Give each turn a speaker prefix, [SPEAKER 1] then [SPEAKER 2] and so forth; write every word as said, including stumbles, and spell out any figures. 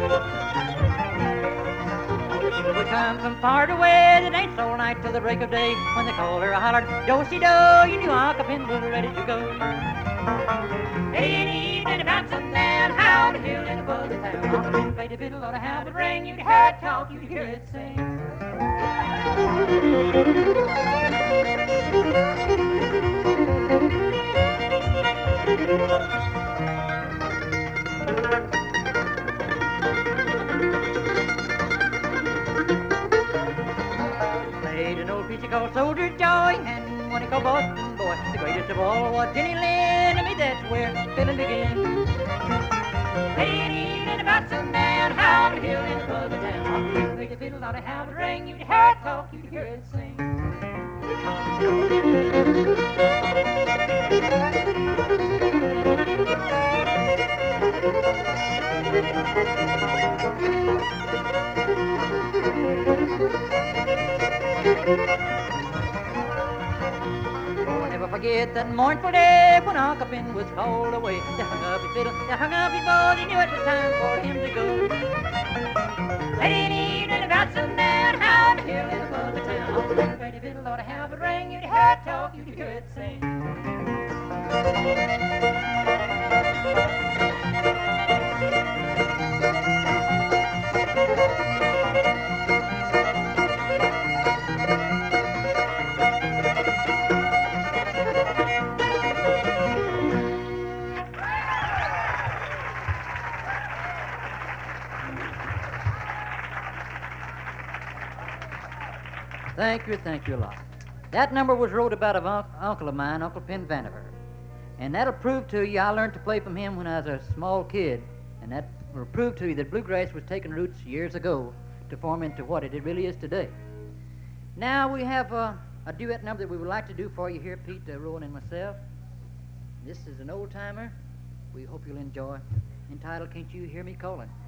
[SPEAKER 1] We come from far away, the dance all night till the break of day. When they called her, I hollered, do-si-do, you knew Uncle was ready to go. Late in the evening, about sundown, how the hill in the buzzy town. Uncle Ben played the fiddle on a how it rang, you'd hear it talk, you'd hear it sing. Played an old piece he called Soldier Joy, and one he called Boston Boy. The greatest of all was Jenny Lynn, and me that's where fiddling began. Late in the evening about sundown, how the hill in the buzzy town. Uncle Ben played the fiddle on a how it rang, you'd hear it talk, you'd hear it sing. Oh, I'll never forget that mournful day when Uncle Ben was called away. They hung up his fiddle, they hung up his bow, they knew it was time for him to go. Late in the evening about sundown, how the hill in the buzzy town. Uncle Ben played the fiddle on a how it rang, you'd hear it talk, you'd hear it sing. Thank you, thank you a lot. That number was wrote about an un- uncle of mine, Uncle Pen Vandiver. And that'll prove to you I learned to play from him when I was a small kid. And that will prove to you that bluegrass was taking roots years ago to form into what it really is today. Now we have uh, a duet number that we would like to do for you here, Pete, uh, Rowan and myself. This is an old-timer we hope you'll enjoy, entitled Can't You Hear Me Calling?